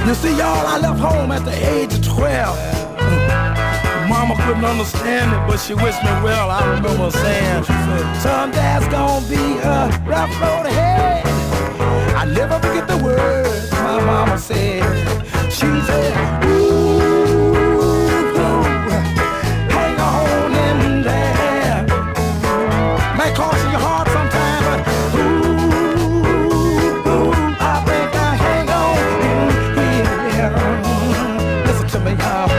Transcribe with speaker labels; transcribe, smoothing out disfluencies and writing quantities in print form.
Speaker 1: You see, y'all, I left home at the age of 12. Mama couldn't understand it, but she wished me well. I remember her saying, son, dad's gonna be a rough road ahead. I never forget the words my mama said. She said, ooh, hang on in there. Might cost you your heart sometime, but ooh, I think I hang on in here. Listen to me, y'all.